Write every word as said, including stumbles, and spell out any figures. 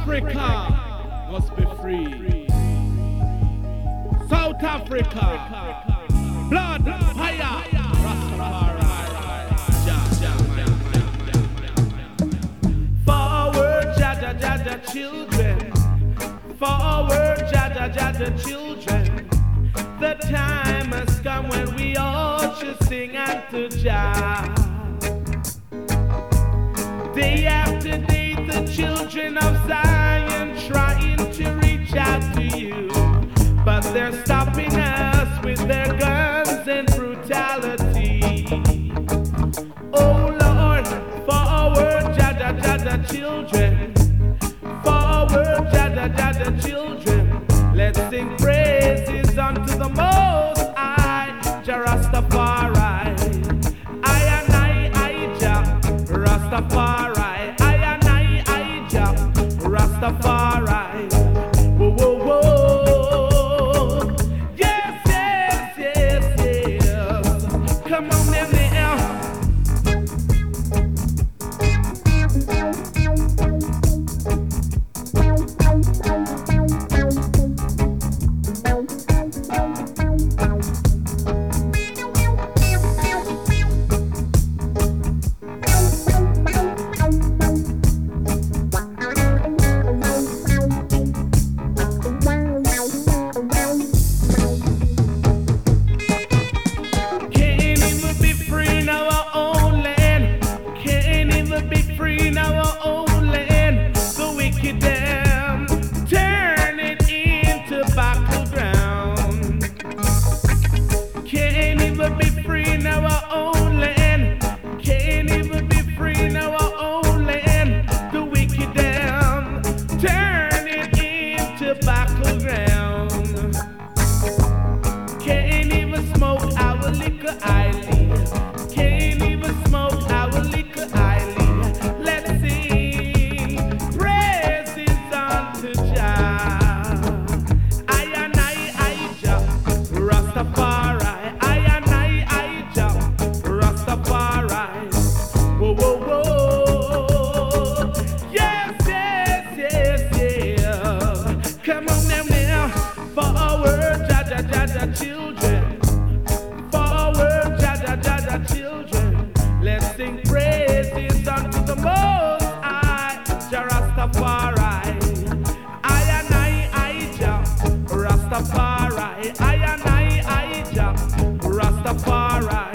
Africa must be free. South Africa, blood, fire, Rastafari. Forward, Jaja, Jaja, children. Forward, Jaja, Jaja, children. The time has come when we all should sing unto Jah. Day after day, the children of Zion trying to reach out to you, but they're stopping us with their guns and brutality. Oh Lord, forward, Jaja, Jaja, children. Forward, Jaja, Jaja, children. Let's sing praises unto the Most High, Jah Rastafari. I and I, I, Jah Rastafari. I and I, I, Jah Rastafari. Whoa, whoa, whoa. Yes, yes, yes, yes. Come on now, now. Children, forward, Jaja, Jaja, children. Let's sing praises unto the Most High, Jah Rastafari. I and I, I, Jah Rastafari. I and I, I, Jah Rastafari.